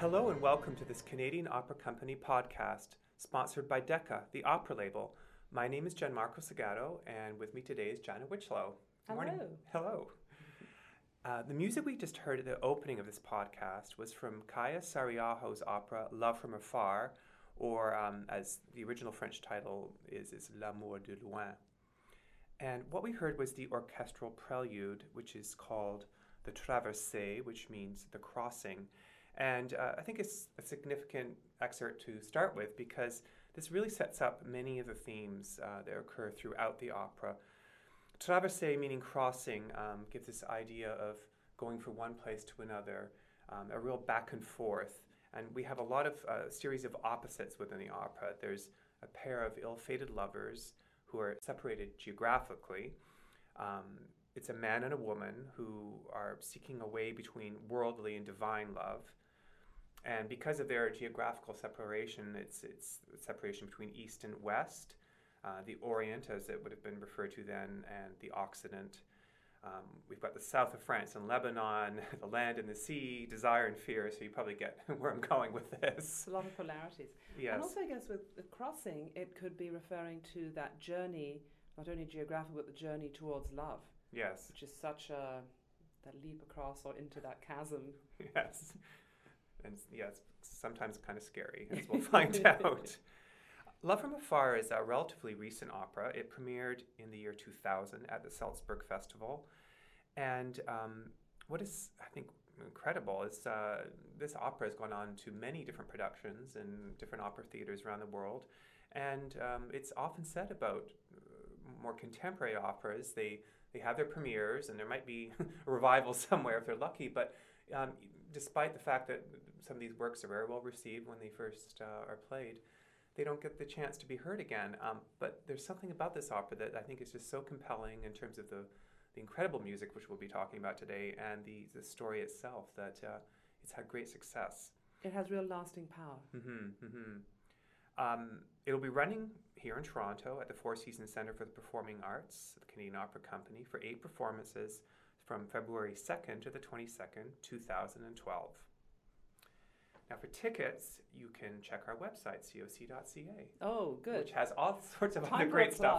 Hello and welcome to this Canadian Opera Company podcast, sponsored by Decca, the opera label. My name is Gianmarco Segato, and with me today is Jana Wichlow. Good morning. Hello. The music we just heard at the opening of this podcast was from Kaija Saariaho's opera Love from Afar, or as the original French title is L'amour de loin. And what we heard was the orchestral prelude, which is called the Traversée, which means the crossing. And I think it's a significant excerpt to start with because this really sets up many of the themes that occur throughout the opera. Traversée, meaning crossing, gives this idea of going from one place to another, a real back and forth. And we have a lot of series of opposites within the opera. There's a pair of ill-fated lovers who are separated geographically. It's a man and a woman who are seeking a way between worldly and divine love. And because of their geographical separation, it's a separation between East and West, the Orient, as it would have been referred to then, and the Occident. We've got the south of France and Lebanon, the land and the sea, desire and fear, so you probably get where I'm going with this. A lot of polarities. Yes. And also, I guess, with the crossing, it could be referring to that journey, not only geographical, but the journey towards love. Yes. Which is such that leap across or into that chasm. Yes. And it's sometimes kind of scary, as we'll find out. Love from Afar is a relatively recent opera. It premiered in the year 2000 at the Salzburg Festival. And what is, I think, incredible is this opera has gone on to many different productions in different opera theaters around the world. And it's often said about more contemporary operas, they have their premieres, and there might be a revival somewhere if they're lucky, but despite the fact that some of these works are very well received when they first are played, they don't get the chance to be heard again. But there's something about this opera that I think is just so compelling in terms of the incredible music, which we'll be talking about today, and the story itself, that it's had great success. It has real lasting power. It'll be running here in Toronto at the Four Seasons Centre for the Performing Arts, the Canadian Opera Company, for 8 performances from February 2nd to the 22nd, 2012. Now, for tickets, you can check our website, coc.ca. Oh, good. Which has all sorts of other great stuff.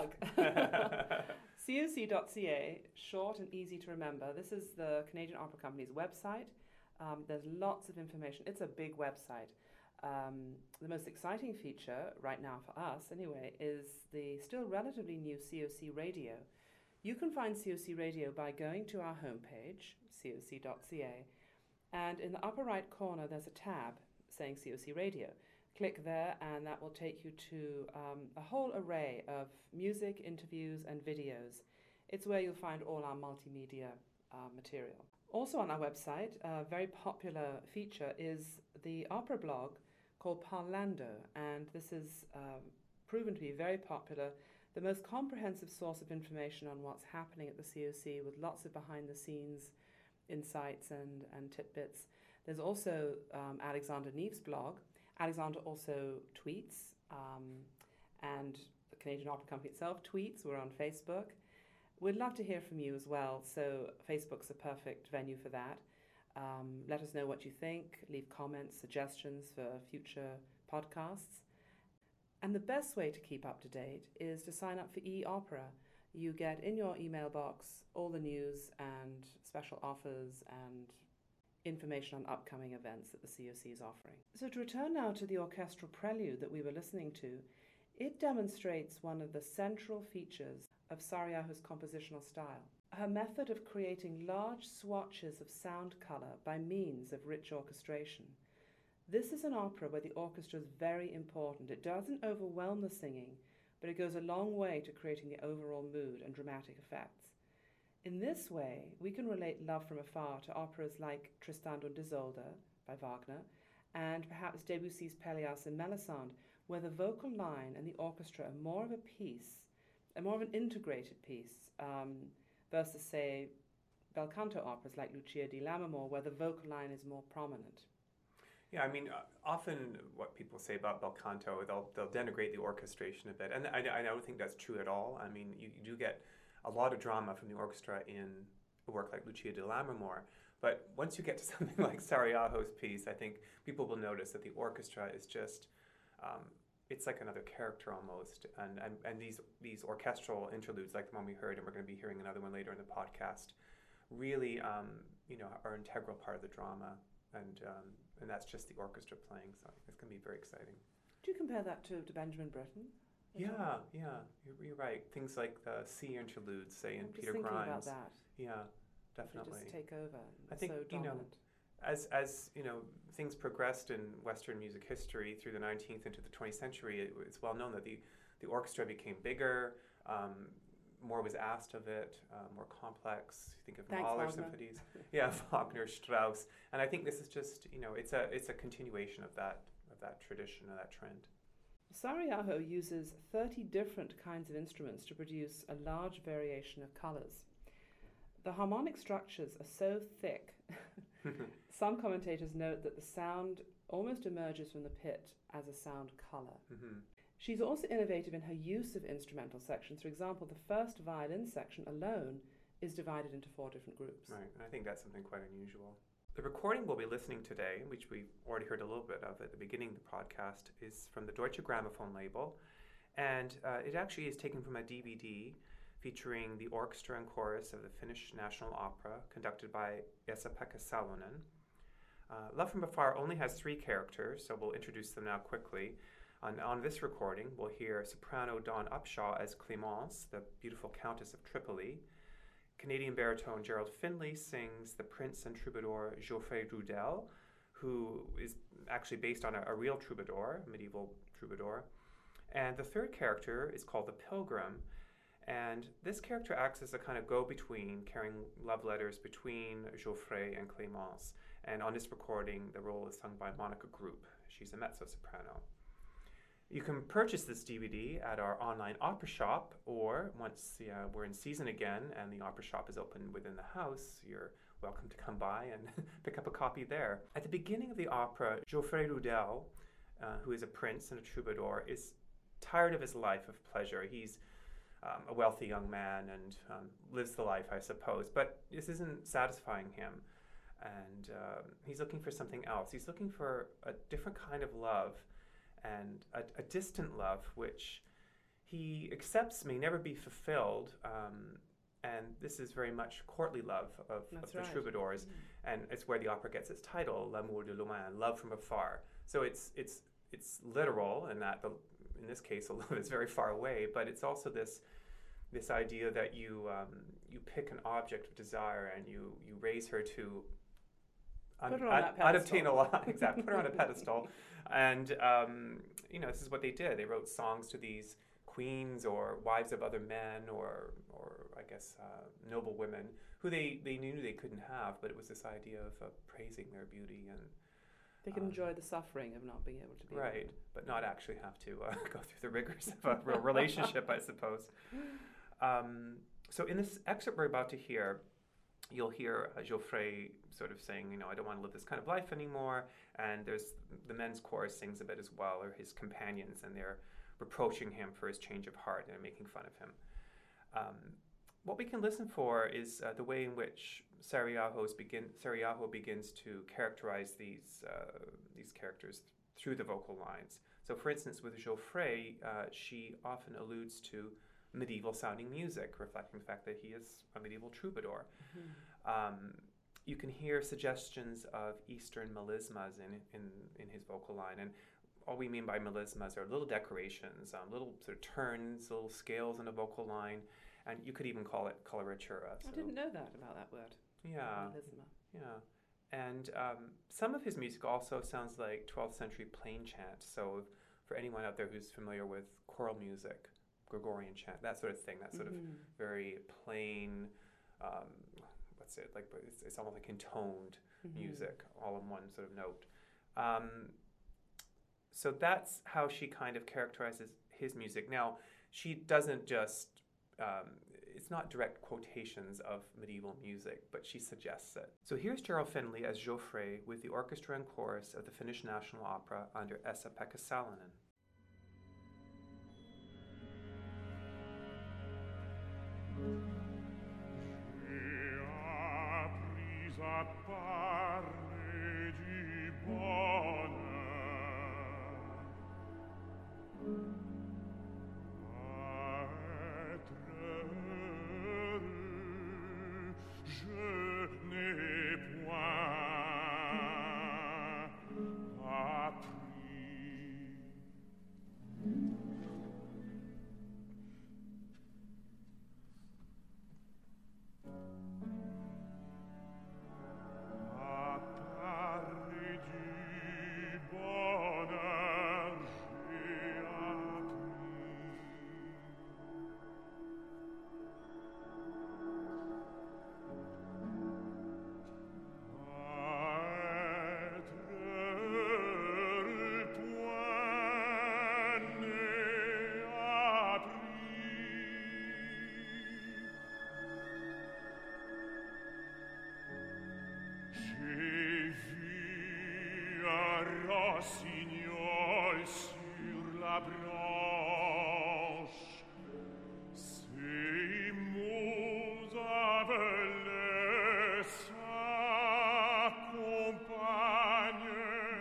coc.ca, short and easy to remember. This is the Canadian Opera Company's website. There's lots of information. It's a big website. The most exciting feature right now for us, anyway, is the still relatively new COC Radio. You can find COC Radio by going to our homepage, coc.ca, and in the upper right corner there's a tab saying COC Radio. Click there and that will take you to a whole array of music, interviews and videos. It's where you'll find all our multimedia material. Also on our website, a very popular feature is the opera blog called Parlando, and this is proven to be very popular, the most comprehensive source of information on what's happening at the COC, with lots of behind-the-scenes insights and tidbits. There's also Alexander Neve's blog. Alexander also tweets, and the Canadian Opera Company itself tweets. We're on Facebook. We'd love to hear from you as well, so Facebook's a perfect venue for that. Let us know what you think, leave comments, suggestions for future podcasts. And the best way to keep up to date is to sign up for eOpera. You get in your email box all the news and special offers and information on upcoming events that the COC is offering. So to return now to the orchestral prelude that we were listening to, it demonstrates one of the central features of Saariaho's compositional style. Her method of creating large swatches of sound colour by means of rich orchestration. This is an opera where the orchestra is very important. It doesn't overwhelm the singing, but it goes a long way to creating the overall mood and dramatic effects. In this way, we can relate Love from Afar to operas like Tristan und Isolde by Wagner, and perhaps Debussy's Pelléas and Melisande, where the vocal line and the orchestra are more of a piece, more of an integrated piece, versus, say, bel canto operas like Lucia di Lammermoor, where the vocal line is more prominent. Yeah, I mean, often what people say about bel canto, they'll denigrate the orchestration a bit, and I don't think that's true at all. I mean, you do get a lot of drama from the orchestra in a work like Lucia di Lammermoor, But once you get to something like Sarajevo's piece, I think people will notice that the orchestra is just, it's like another character almost. And these orchestral interludes, like the one we heard, and we're going to be hearing another one later in the podcast, really, are an integral part of the drama. And that's just the orchestra playing, so it's going to be very exciting. Do you compare that to Benjamin Britten? Yeah, you're right. Things like the sea interludes, say, in Peter Grimes. About that. Yeah, definitely. They just take over. I think, as things progressed in Western music history through the 19th into the 20th century, it's well known that the orchestra became bigger, more was asked of it, more complex. You think of Mahler symphonies. Yeah, Wagner, Strauss. And I think this is just, it's a continuation of that tradition, of that trend. Sarajevo uses 30 different kinds of instruments to produce a large variation of colors. The harmonic structures are so thick, some commentators note that the sound almost emerges from the pit as a sound color. Mm-hmm. She's also innovative in her use of instrumental sections. For example, the first violin section alone is divided into 4 different groups. Right, and I think that's something quite unusual. The recording we'll be listening today, which we've already heard a little bit of at the beginning of the podcast, is from the Deutsche Grammophon label, and it actually is taken from a DVD featuring the orchestra and chorus of the Finnish National Opera, conducted by Esa-Pekka Salonen. Love from Afar only has 3 characters, so we'll introduce them now quickly. On this recording, we'll hear soprano Dawn Upshaw as Clémence, the beautiful Countess of Tripoli. Canadian baritone Gerald Finley sings the prince and troubadour Geoffrey Rudel, who is actually based on a real troubadour, a medieval troubadour. And the third character is called the Pilgrim, and this character acts as a kind of go-between, carrying love letters between Geoffrey and Clémence. And on this recording, the role is sung by Monica Group. She's a mezzo-soprano. You can purchase this DVD at our online opera shop, or once we're in season again and the opera shop is open within the house, you're welcome to come by and pick up a copy there. At the beginning of the opera, Geoffrey Rudel, who is a prince and a troubadour, is tired of his life of pleasure. He's a wealthy young man and lives the life, I suppose, but this isn't satisfying him. And he's looking for something else. He's looking for a different kind of love, and a distant love which he accepts may never be fulfilled, and this is very much courtly love of the troubadours, and it's where the opera gets its title, L'amour de loin, love from afar. So it's literal in that in this case, love is very far away, but it's also this idea that you pick an object of desire and you raise her to unobtain a lot. Exactly, put her on a pedestal. And, this is what they did. They wrote songs to these queens or wives of other men or I guess, noble women who they knew they couldn't have, but it was this idea of praising their beauty. And they can enjoy the suffering of not being able to be right, but not actually have to go through the rigors of a real relationship, I suppose. So in this excerpt we're about to hear, you'll hear Geoffrey sort of saying, I don't want to live this kind of life anymore. And there's the men's chorus sings a bit as well, or his companions, and they're reproaching him for his change of heart and they're making fun of him. What we can listen for is the way in which Sarajevo begins to characterize these characters through the vocal lines. So, for instance, with Geoffrey, she often alludes to medieval-sounding music, reflecting the fact that he is a medieval troubadour. Mm-hmm. You can hear suggestions of Eastern melismas in his vocal line, and all we mean by melismas are little decorations, little sort of turns, little scales in a vocal line, and you could even call it coloratura. I didn't know that about that word. Yeah. Melisma. Yeah. And some of his music also sounds like 12th century plain chant. So for anyone out there who's familiar with choral music, Gregorian chant, that sort of thing, that sort of very plain, it's almost like intoned music, all in one sort of note. So that's how she kind of characterizes his music. Now, she doesn't just, it's not direct quotations of medieval music, but she suggests it. So here's Gerald Finley as Geoffrey with the orchestra and chorus of the Finnish National Opera under Esa-Pekka Salonen. parler du bonheur. Être heureux, je n'ai point appris. À parler du bonheur, j'ai appris. À être heureux, point n'est appris. J'ai vu un rossignol sur la branche. Ces mots appelaient sa compagne.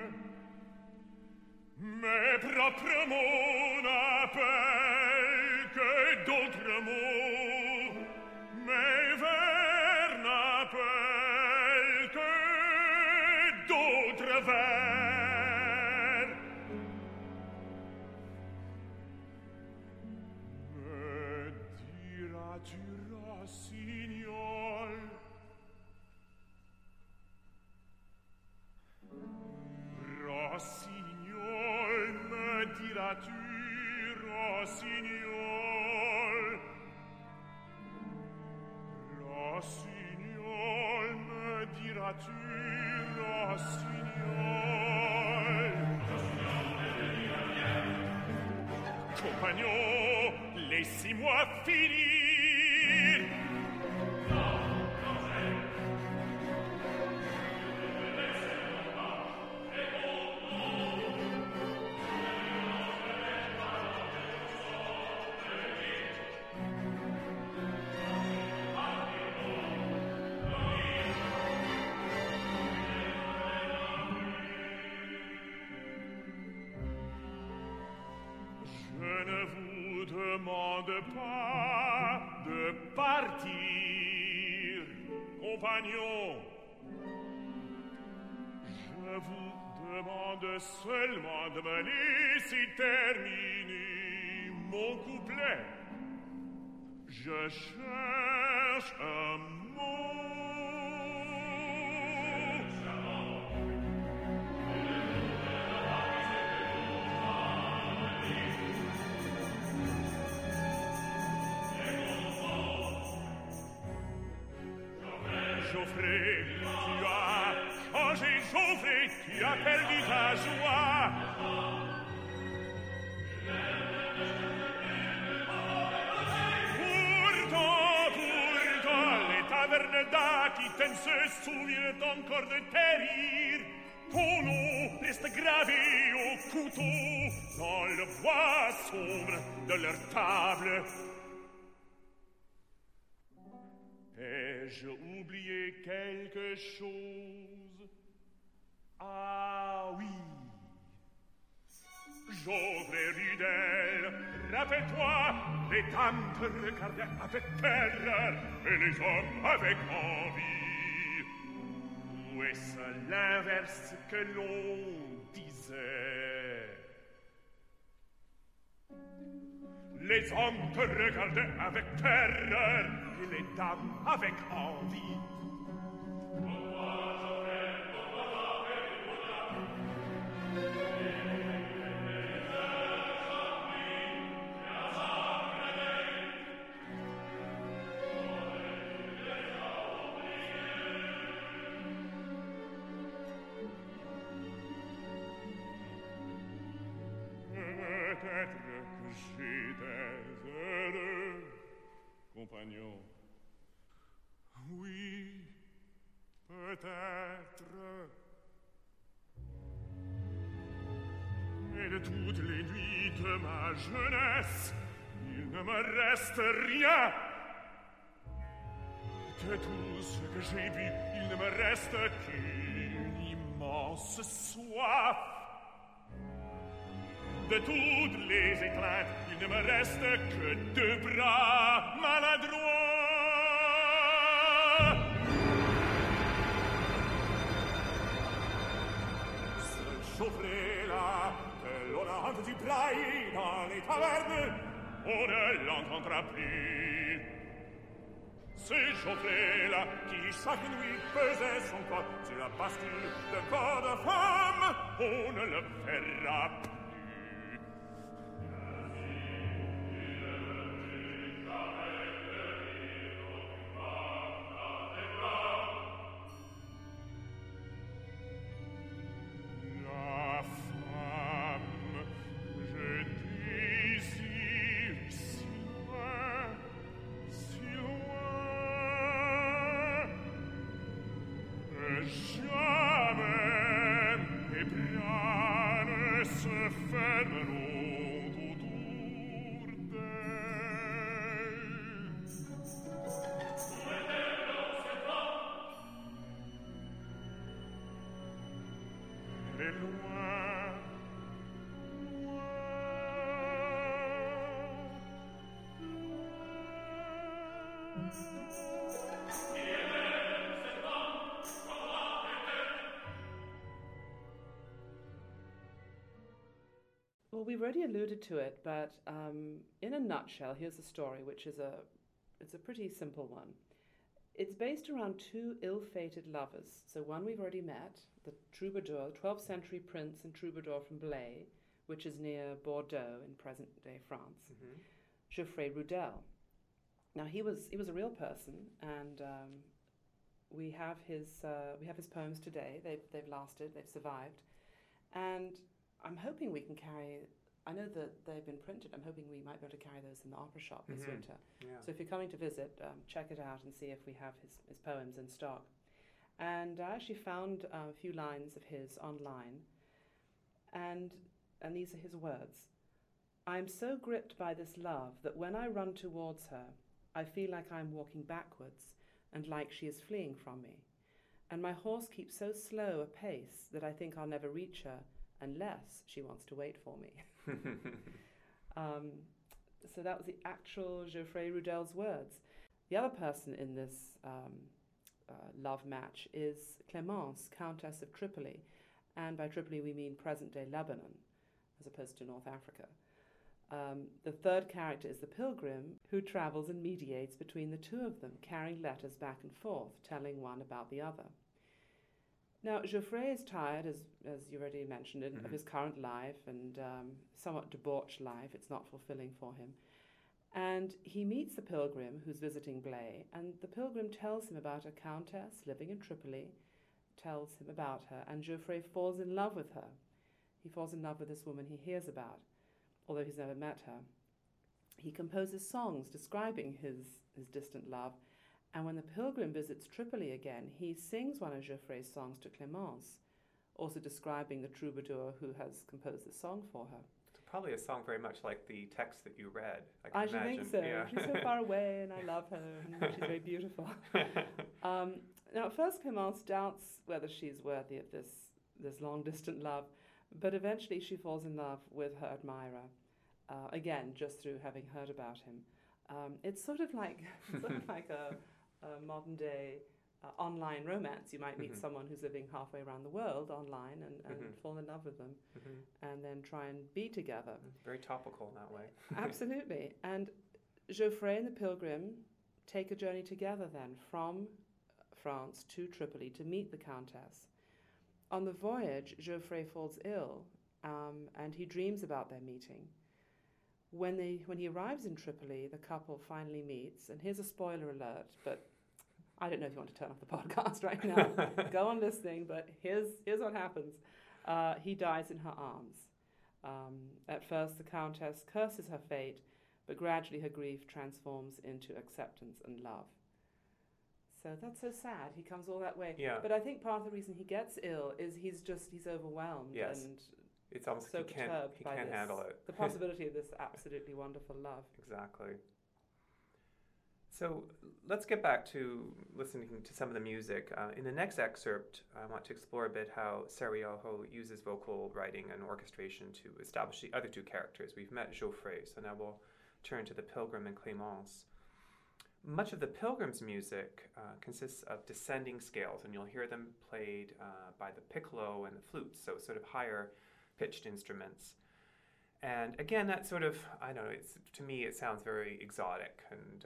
Mes propres mots n'appellent que d'autres mots. Mes vers n'appellent que d'autres vers. Me diras-tu, rossignol? Rossignol, me diras-tu, rossignol? Rossignol, me diras-tu, rossignol? Compagnon, laissez-moi finir. Je ne vous demande pas de partir, compagnon. Je vous demande seulement de me laisser terminer mon couplet. Je cherche un mot. Geoffrey, tu as changé, Geoffrey, tu as perdu ta joie. Pourtant, les tavernes d'Aquitaine se souviennent encore de tes rires. Ton nom reste gravé au couteau dans le bois sombre de leur table. Ai-je oublié quelque chose? Ah oui. Geoffrey Ridel, rappelle-toi, les dames te regardaient avec terreur et les hommes avec envie. Ou est-ce l'inverse que l'on disait? Les hommes te regardaient avec terreur et les dames avec envie. Peut-être que j'étais heureux, compagnon. Oui, peut-être. Mais de toutes les nuits de ma jeunesse, il ne me reste rien. De tout ce que j'ai vu, il ne me reste qu'une immense soif. De toutes les étreintes, il ne me reste que 2 bras maladroits. Ce Geoffrey-là, que l'on a entendu brailler dans les tavernes, on ne l'entendra plus. Ce Geoffrey-là, qui chaque nuit pesait son corps sur la bascule d'un corps de femme, on ne le verra plus. Well, we've already alluded to it, but in a nutshell, here's the story, which is it's a pretty simple one. It's based around 2 ill-fated lovers. So one we've already met, the troubadour, 12th century prince and troubadour from Blaye, which is near Bordeaux in present-day France, Geoffrey Rudel. Now he was a real person, and we have his poems today. They've lasted, they've survived, and I'm hoping we can carry. I know that they've been printed. I'm hoping we might be able to carry those in the opera shop this winter. Yeah. So if you're coming to visit, check it out and see if we have his poems in stock. And I actually found a few lines of his online, and these are his words. I am so gripped by this love that when I run towards her, I feel like I'm walking backwards and like she is fleeing from me. And my horse keeps so slow a pace that I think I'll never reach her unless she wants to wait for me. So that was the actual Geoffrey Rudel's words. The other person in this love match is Clémence, Countess of Tripoli. And by Tripoli we mean present-day Lebanon, as opposed to North Africa. The third character is the pilgrim, who travels and mediates between the two of them, carrying letters back and forth, telling one about the other. Now, Geoffrey is tired, as you already mentioned, of his current life and somewhat debauched life. It's not fulfilling for him. And he meets the pilgrim who's visiting Blaye, and the pilgrim tells him about a countess living in Tripoli, tells him about her, and Geoffrey falls in love with her. He falls in love with this woman he hears about, although he's never met her. He composes songs describing his distant love, and when the pilgrim visits Tripoli again, he sings one of Geoffrey's songs to Clémence, also describing the troubadour who has composed this song for her. It's probably a song very much like the text that you read. I should think so. Yeah. She's so far away, and I love her, and she's very beautiful. Now, at first, Clémence doubts whether she's worthy of this long-distant love, but eventually she falls in love with her admirer, again, just through having heard about him. It's sort of like a modern-day online romance. You might meet someone who's living halfway around the world online and fall in love with them, and then try and be together. Very topical in that way. Absolutely. And Geoffrey and the pilgrim take a journey together then from France to Tripoli to meet the Countess. On the voyage, Geoffrey falls ill, and he dreams about their meeting. When he arrives in Tripoli, the couple finally meets, and here's a spoiler alert, but I don't know if you want to turn off the podcast right now. Go on listening, but here's what happens. He dies in her arms. At first, the Countess curses her fate, but gradually her grief transforms into acceptance and love. So that's so sad. He comes all that way. Yeah. But I think part of the reason he gets ill is he's overwhelmed. Yes. And it's almost so he can't handle it. The possibility of this absolutely wonderful love. Exactly. So let's get back to listening to some of the music. In the next excerpt, I want to explore a bit how Cerialho uses vocal writing and orchestration to establish the other two characters. We've met Geoffrey, so now we'll turn to the Pilgrim and Clémence. Much of the Pilgrim's music consists of descending scales, and you'll hear them played by the piccolo and the flutes, so sort of higher pitched instruments. And again, that sort of, I don't know, to me it sounds very exotic and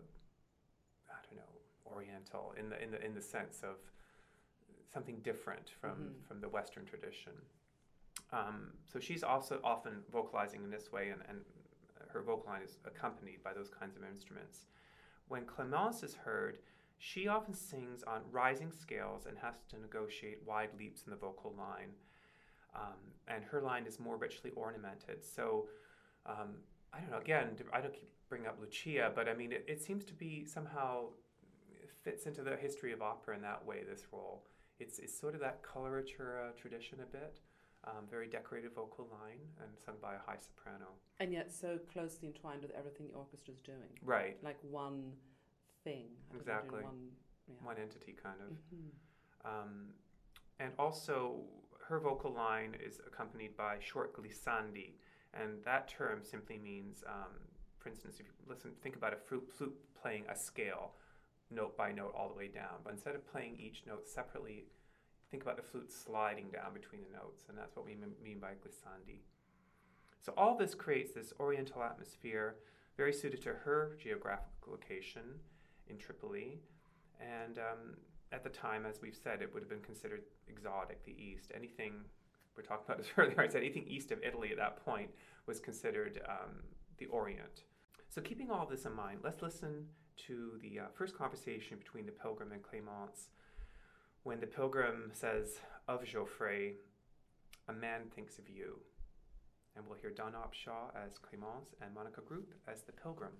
oriental in the sense of something different from the Western tradition. So she's also often vocalizing in this way, and her vocal line is accompanied by those kinds of instruments. When Clémence is heard, she often sings on rising scales and has to negotiate wide leaps in the vocal line. And her line is more richly ornamented. So, I don't know, again, I don't keep bringing up Lucia, but I mean, it seems to be somehow fits into the history of opera in that way, this role. It's sort of that coloratura tradition a bit, very decorated vocal line and sung by a high soprano. And yet so closely entwined with everything the orchestra's doing. Right. Like one thing. Exactly. One entity, kind of. And also, her vocal line is accompanied by short glissandi, and that term simply means, for instance, if you think about a flute playing a scale, note by note all the way down, but instead of playing each note separately, think about the flute sliding down between the notes, and that's what we mean by glissandi. So all this creates this oriental atmosphere, very suited to her geographical location in Tripoli, and at the time, as we've said, it would have been considered exotic, the East. Anything, we're talking about this earlier, I said anything east of Italy at that point was considered the Orient. So keeping all this in mind, let's listen to the first conversation between the Pilgrim and Clémence, when the Pilgrim says of Geoffrey, "A man thinks of you." And we'll hear Don Opshaw as Clémence and Monica Group as the Pilgrim.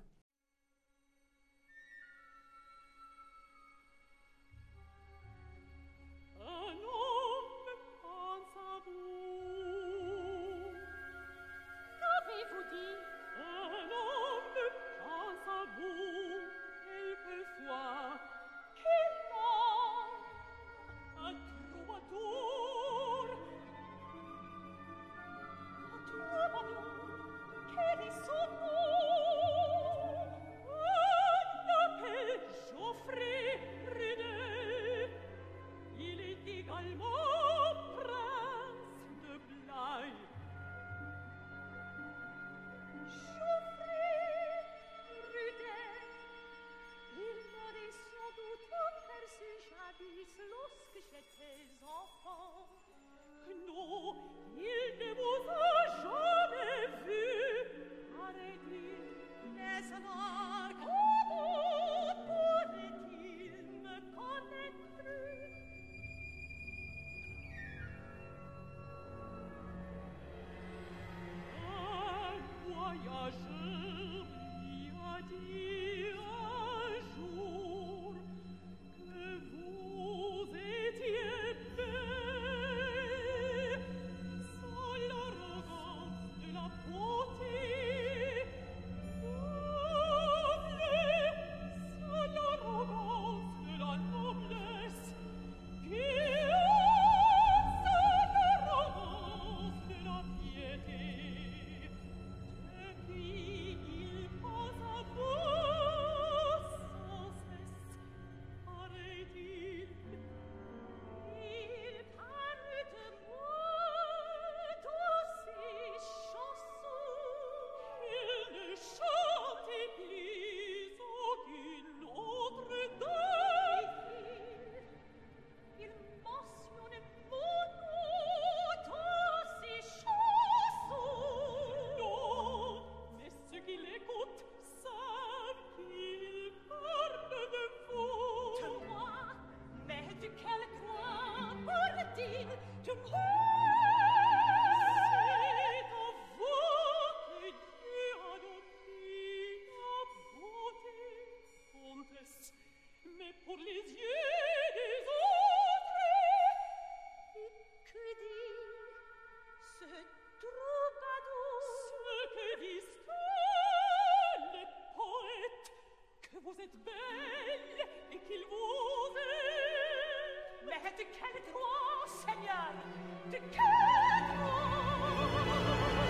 Vous êtes belle et qu'il vous aime. Mais de quel droit, Seigneur? De quel droit?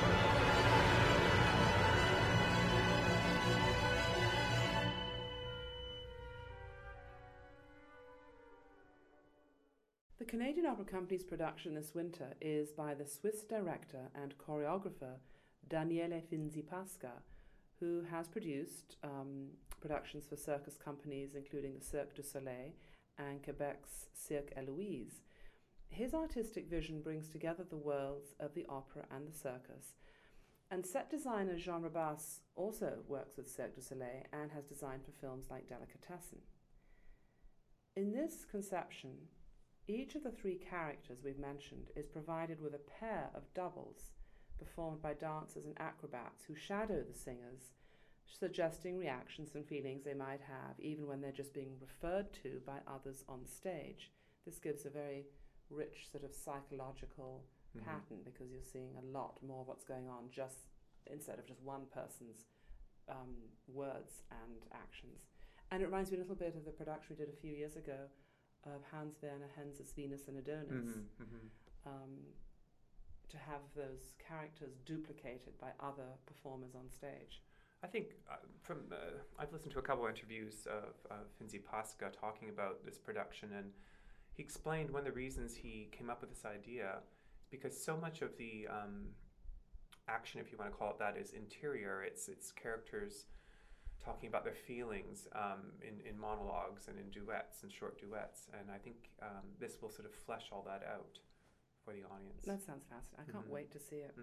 The Canadian Opera Company's production this winter is by the Swiss director and choreographer Daniele Finzi-Pasca, who has produced productions for circus companies including the Cirque du Soleil and Quebec's Cirque Eloise. His artistic vision brings together the worlds of the opera and the circus. And set designer Jean Rabas also works with Cirque du Soleil and has designed for films like Delicatessen. In this conception, each of the three characters we've mentioned is provided with a pair of doubles performed by dancers and acrobats who shadow the singers, suggesting reactions and feelings they might have even when they're just being referred to by others on stage. This gives a very rich sort of psychological pattern because you're seeing a lot more of what's going on just instead of just one person's words and actions. And it reminds me a little bit of the production we did a few years ago of Hans Werner Henze's Venus and Adonis, to have those characters duplicated by other performers on stage. I think I've listened to a couple of interviews of Finzi-Pasca talking about this production, and he explained one of the reasons he came up with this idea is because so much of the action, if you want to call it that, is interior. It's characters talking about their feelings in monologues and in duets and short duets, and I think this will sort of flesh all that out for the audience. That sounds fascinating. I can't wait to see it.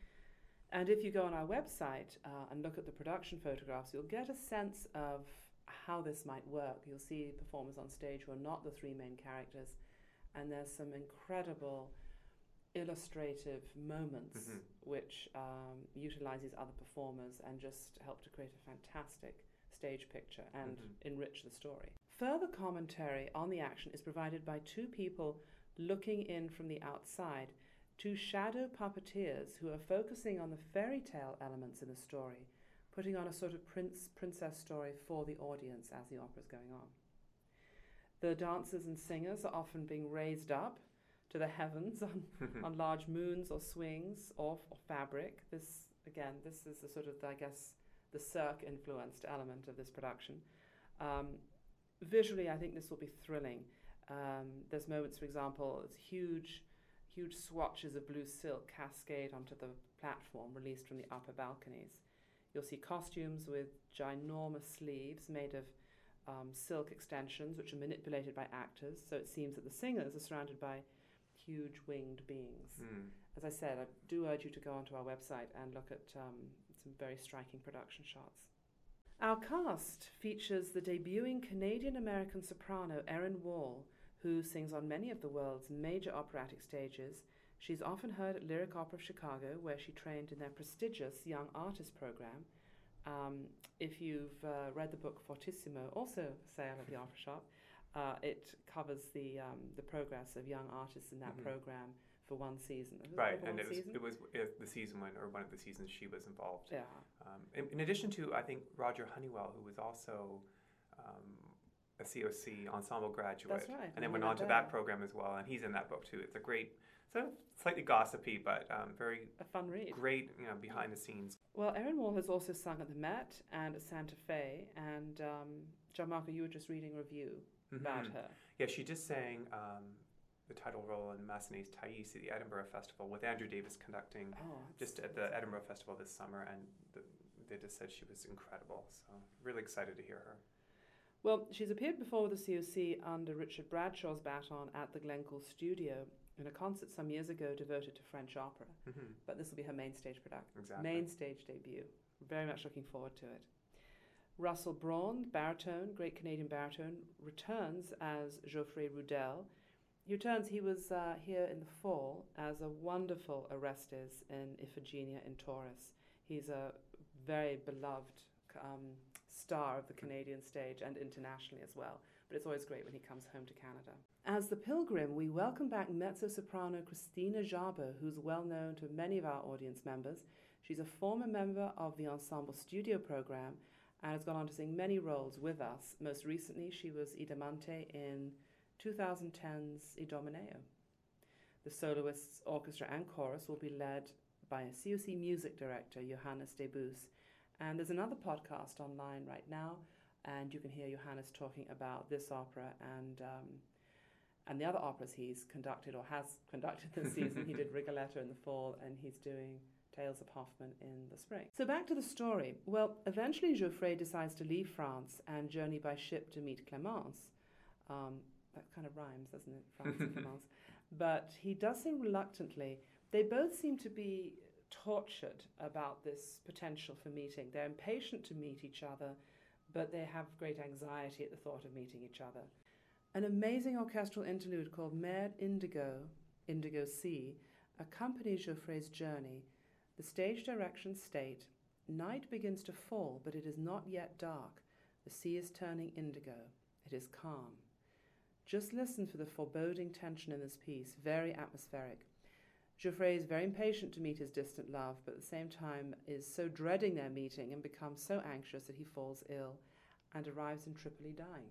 And if you go on our website and look at the production photographs, you'll get a sense of how this might work. You'll see performers on stage who are not the three main characters, and there's some incredible illustrative moments which utilize these other performers and just help to create a fantastic stage picture and enrich the story. Further commentary on the action is provided by two people looking in from the outside, two shadow puppeteers who are focusing on the fairy tale elements in the story, putting on a sort of princess story for the audience as the opera is going on. The dancers and singers are often being raised up to the heavens on large moons or swings or fabric. This is the sort of, I guess, the Cirque influenced element of this production. Visually, I think this will be thrilling. There's moments, for example, it's huge swatches of blue silk cascade onto the platform released from the upper balconies. You'll see costumes with ginormous sleeves made of silk extensions which are manipulated by actors, so it seems that the singers are surrounded by huge winged beings. As I said, I do urge you to go onto our website and look at some very striking production shots. Our cast features the debuting Canadian-American soprano Erin Wall, who sings on many of the world's major operatic stages. She's often heard at Lyric Opera of Chicago, where she trained in their prestigious Young Artist program. If you've read the book Fortissimo, also for sale at the Opera Shop, it covers the progress of young artists in that program for one season. Right, and it was the season one of the seasons she was involved. Yeah. In addition to, I think, Roger Honeywell, who was also a COC ensemble graduate. That's right. And then went on to that program as well, and he's in that book too. It's a great, slightly gossipy, but very a fun read. Great, behind the scenes. Well, Erin Wall has also sung at the Met and at Santa Fe, and Gianmarco, you were just reading a review about her. Yeah, she just sang the title role in Massenet's Thais at the Edinburgh Festival with Andrew Davis conducting just at the Edinburgh Festival this summer, and they just said she was incredible, so really excited to hear her. Well, she's appeared before with the COC under Richard Bradshaw's baton at the Glencoe Studio in a concert some years ago devoted to French opera, but this will be her main stage main stage debut. Very much looking forward to it. Russell Braun, baritone, great Canadian baritone, returns as Geoffrey Rudel. He was here in the fall as a wonderful Orestes in Iphigenia in Taurus. He's a very beloved star of the Canadian stage and internationally as well, but it's always great when he comes home to Canada. As the Pilgrim, we welcome back mezzo-soprano Christina Jabo, who's well known to many of our audience members. She's a former member of the Ensemble Studio program and has gone on to sing many roles with us. Most recently, she was Idamante in 2010's Idomeneo. The soloists, orchestra and chorus will be led by a COC music director, Johannes de Boos. And there's another podcast online right now, and you can hear Johannes talking about this opera and the other operas he's conducted or has conducted this season. He did Rigoletto in the fall, and he's doing Tales of Hoffmann in the spring. So back to the story. Well, eventually Geoffrey decides to leave France and journey by ship to meet Clémence. That kind of rhymes, doesn't it? France and Clémence. But he does so reluctantly. They both seem to be tortured about this potential for meeting. They're impatient to meet each other, but they have great anxiety at the thought of meeting each other. An amazing orchestral interlude called Mer Indigo, Indigo Sea, accompanies Geoffrey's journey. The stage directions state, "Night begins to fall, but it is not yet dark. The sea is turning indigo. It is calm." Just listen for the foreboding tension in this piece, very atmospheric. Geoffrey is very impatient to meet his distant love, but at the same time is so dreading their meeting and becomes so anxious that he falls ill and arrives in Tripoli dying.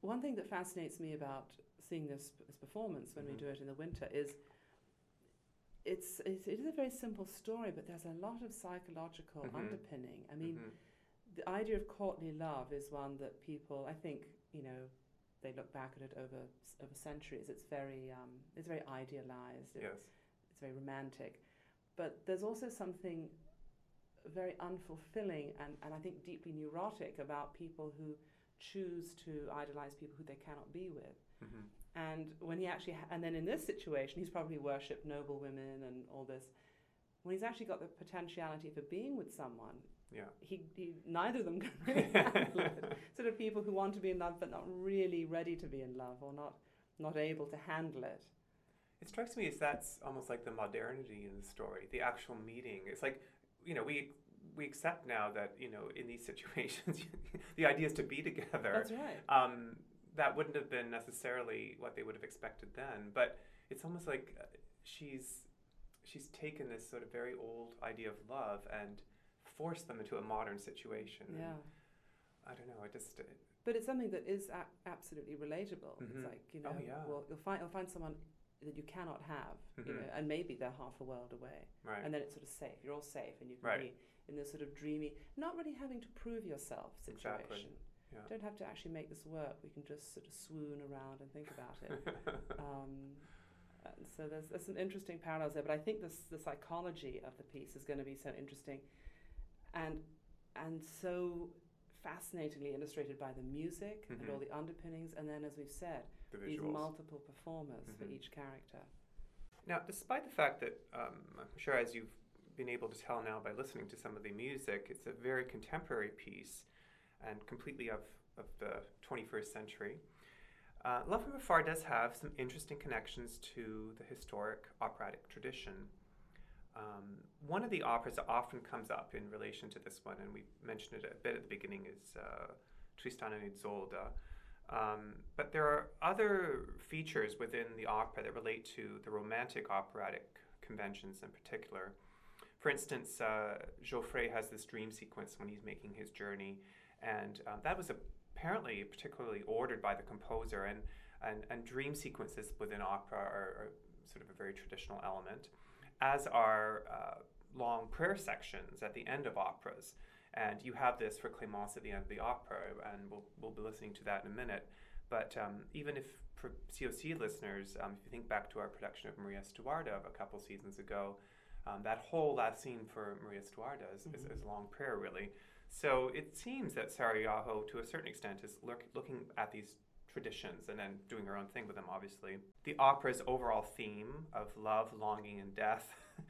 one thing that fascinates me about seeing this performance when we do it in the winter is it is a very simple story, but there's a lot of psychological underpinning. I mean, the idea of courtly love is one that people, I think, they look back at it over centuries. It's very idealized. It's very romantic, but there's also something very unfulfilling and I think deeply neurotic about people who choose to idolize people who they cannot be with. And when he actually, and then in this situation, he's probably worshipped noble women and all this. When he's actually got the potentiality for being with someone, he neither of them can really handle it. Sort of people who want to be in love but not really ready to be in love, or not able to handle it. It strikes me as that's almost like the modernity in the story, the actual meeting. It's like, we accept now that, in these situations, the idea is to be together. That's right. That wouldn't have been necessarily what they would have expected then. But it's almost like she's taken this sort of very old idea of love and forced them into a modern situation. Yeah. I don't know. But it's something that is absolutely relatable. It's like, well, you'll find someone that you cannot have, and maybe they're half a world away. Right. And then it's sort of safe. You're all safe, and you can be in this sort of dreamy, not really having to prove yourself situation. Exactly. Yeah. Don't have to actually make this work. We can just sort of swoon around and think about it. And so there's some interesting parallels there. But I think the psychology of the piece is going to be so interesting, and so fascinatingly illustrated by the music and all the underpinnings, and then, as we've said, these multiple performers for each character. Now, despite the fact that I'm sure, as you've been able to tell now by listening to some of the music, it's a very contemporary piece and completely of the 21st century. Love from Afar does have some interesting connections to the historic operatic tradition. One of the operas that often comes up in relation to this one, and we mentioned it a bit at the beginning, is Tristan and Isolde. But there are other features within the opera that relate to the romantic operatic conventions in particular. For instance, Geoffrey has this dream sequence when he's making his journey, and that was apparently particularly ordered by the composer, and dream sequences within opera are sort of a very traditional element, as are long prayer sections at the end of operas. And you have this for Clémence at the end of the opera, and we'll be listening to that in a minute. But even if, for COC listeners, if you think back to our production of Maria Stuarda of a couple seasons ago, that whole last scene for Maria Stuarda is long prayer, really. So it seems that Sarajevo, to a certain extent, is looking at these traditions and then doing her own thing with them, obviously. The opera's overall theme of love, longing, and death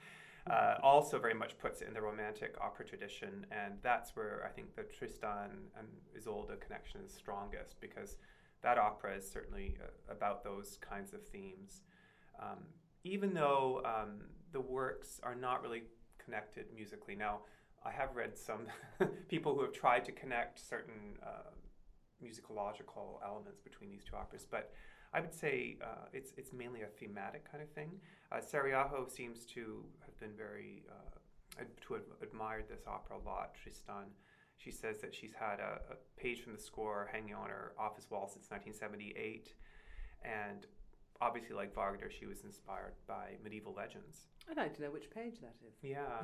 also very much puts it in the romantic opera tradition, and that's where I think the Tristan and Isolde connection is strongest, because that opera is certainly about those kinds of themes. Even though the works are not really connected musically. Now, I have read some people who have tried to connect certain musicological elements between these two operas, but I would say it's mainly a thematic kind of thing. Sarajevo seems to have been to have admired this opera a lot, Tristan. She says that she's had a page from the score hanging on her office wall since 1978, and obviously, like Wagner, she was inspired by medieval legends. I'd like to know which page that is.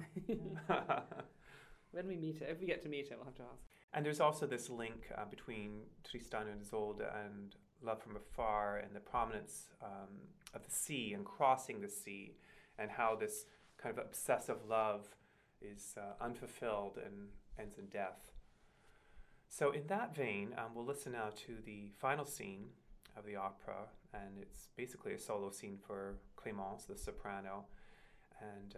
Yeah. When we meet her, if we get to meet her, we'll have to ask. And there's also this link between Tristan and Isolde and Love from Afar, and the prominence of the sea and crossing the sea, and how this kind of obsessive love is unfulfilled and ends in death. So in that vein, we'll listen now to the final scene of the opera, and it's basically a solo scene for Clémence, the soprano. And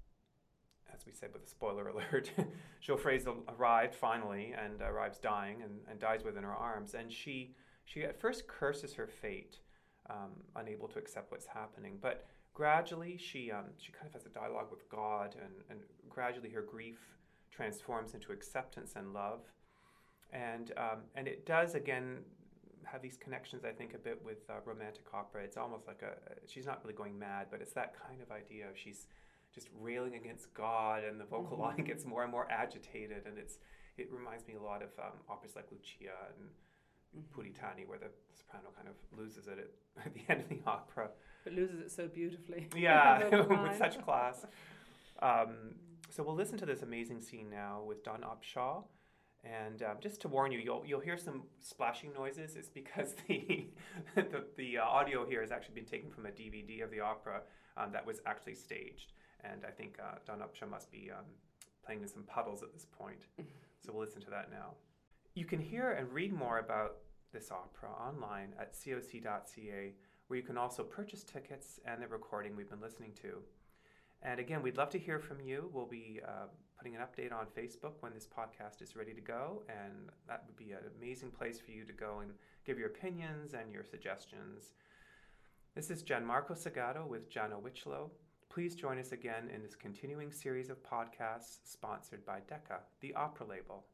as we said with a spoiler alert, Geoffrey's arrived finally, and arrives dying, and dies within her arms. And she at first curses her fate, unable to accept what's happening. But gradually she kind of has a dialogue with God, and gradually her grief transforms into acceptance and love. And it does, again, have these connections, I think, a bit with romantic opera. It's almost like she's not really going mad, but it's that kind of idea of she's just railing against God, and the vocal line gets more and more agitated, and it reminds me a lot of operas like Lucia and Puritani, where the soprano kind of loses it at the end of the opera. But loses it so beautifully. Yeah, with such class. So we'll listen to this amazing scene now with Don Upshaw. And just to warn you, you'll hear some splashing noises. It's because the audio here has actually been taken from a DVD of the opera that was actually staged. And I think Don Upshaw must be playing in some puddles at this point. So we'll listen to that now. You can hear and read more about this opera online at coc.ca, where you can also purchase tickets and the recording we've been listening to. And again, we'd love to hear from you. We'll be putting an update on Facebook when this podcast is ready to go, and that would be an amazing place for you to go and give your opinions and your suggestions. This is Gianmarco Segato with Gianna Wichlow. Please join us again in this continuing series of podcasts sponsored by Decca, the opera label.